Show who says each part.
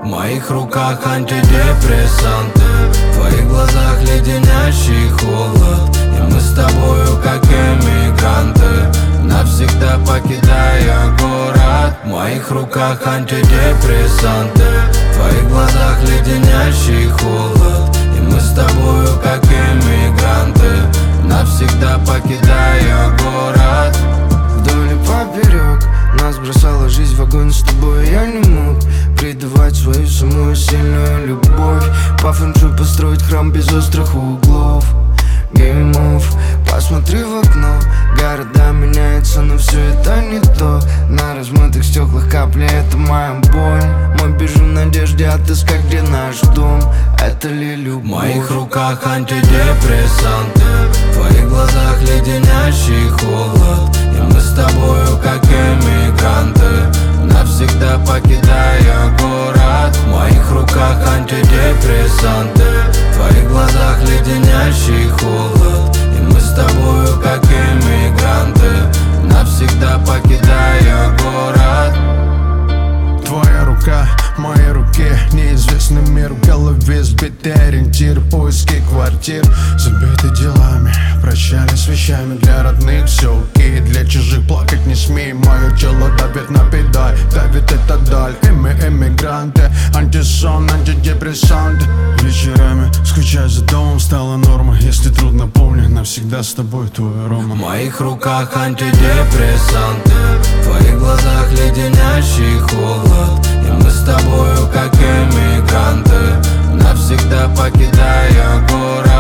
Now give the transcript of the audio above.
Speaker 1: В моих руках антидепрессанты, в твоих глазах леденящий холод. И мы с тобою как эмигранты, навсегда покидая город. В моих руках антидепрессанты, в твоих глазах леденящий холод. И мы с тобою как эмигранты, навсегда покидая город.
Speaker 2: Вдоль и поперек нас бросала жизнь в огонь, с тобой я не мог предавать свою самую сильную любовь. По фэншуй построить храм без острых углов, геймов. Посмотри в окно, города меняются, но все это не то. На размытых стеклах капли, это моя боль. Мы бежим в надежде отыскать, где наш дом. Это ли любовь?
Speaker 1: В моих руках антидепрессанты, в твоих глазах леденящий холод. И мы с тобою как эмигранты, навсегда покидая город. В моих руках антидепрессанты, в твоих глазах леденящий холод. И мы с тобою как эмигранты, навсегда покидая город.
Speaker 3: Твоя рука в моей руке, неизвестный мир. В голове сбитый ориентир, поиски квартир забиты делами, прощались с вещами. Для родных все окей, для чужих плакать не смей. Мое тело давит на педаль, давит это даль. И мы эмигранты, антисон, антидепрессанты. Вечерами скучать за домом стала норма. Если трудно, помни, навсегда с тобой твой Рома.
Speaker 1: В моих руках антидепрессанты, в твоих глазах леденящий холод. И мы с тобою как эмигранты, навсегда покидая город.